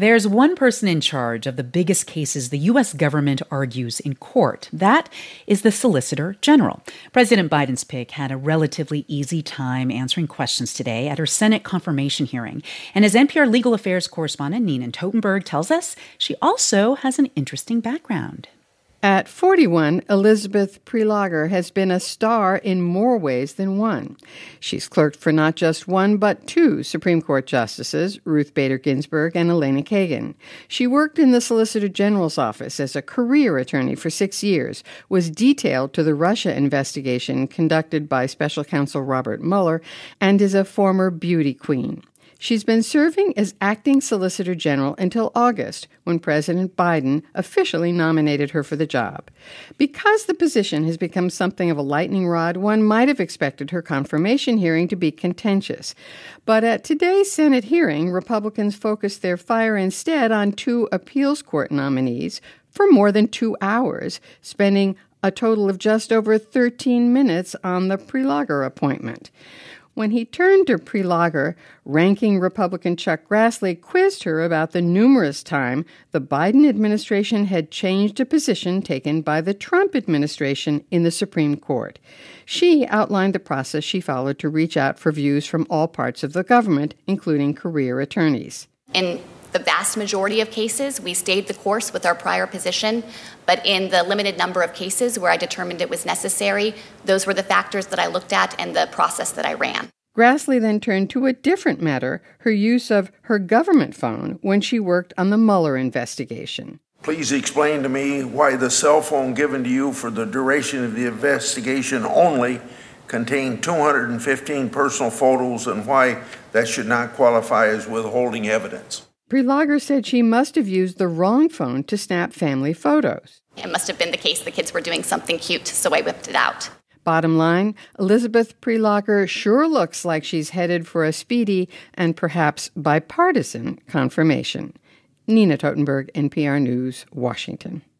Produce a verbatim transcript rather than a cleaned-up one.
There's one person in charge of the biggest cases the U S government argues in court. That is the Solicitor General. President Biden's pick had a relatively easy time answering questions today at her Senate confirmation hearing. And as N P R legal affairs correspondent Nina Totenberg tells us, she also has an interesting background. At forty-one, Elizabeth Prelogar has been a star in more ways than one. She's clerked for not just one, but two Supreme Court justices, Ruth Bader Ginsburg and Elena Kagan. She worked in the Solicitor General's office as a career attorney for six years, was detailed to the Russia investigation conducted by Special Counsel Robert Mueller, and is a former beauty queen. She's been serving as acting Solicitor General until August, when President Biden officially nominated her for the job. Because the position has become something of a lightning rod, one might have expected her confirmation hearing to be contentious. But at today's Senate hearing, Republicans focused their fire instead on two appeals court nominees for more than two hours, spending a total of just over thirteen minutes on the Prelogar appointment. When he turned to Prelogar, ranking Republican Chuck Grassley quizzed her about the numerous time the Biden administration had changed a position taken by the Trump administration in the Supreme Court. She outlined the process she followed to reach out for views from all parts of the government, including career attorneys. In the vast majority of cases, we stayed the course with our prior position, but in the limited number of cases where I determined it was necessary, those were the factors that I looked at and the process that I ran. Grassley then turned to a different matter, her use of her government phone when she worked on the Mueller investigation. Please explain to me why the cell phone given to you for the duration of the investigation only contained two hundred fifteen personal photos and why that should not qualify as withholding evidence. Prelogar said she must have used the wrong phone to snap family photos. It must have been the case the kids were doing something cute, so I whipped it out. Bottom line, Elizabeth Prelogar sure looks like she's headed for a speedy and perhaps bipartisan confirmation. Nina Totenberg, N P R News, Washington.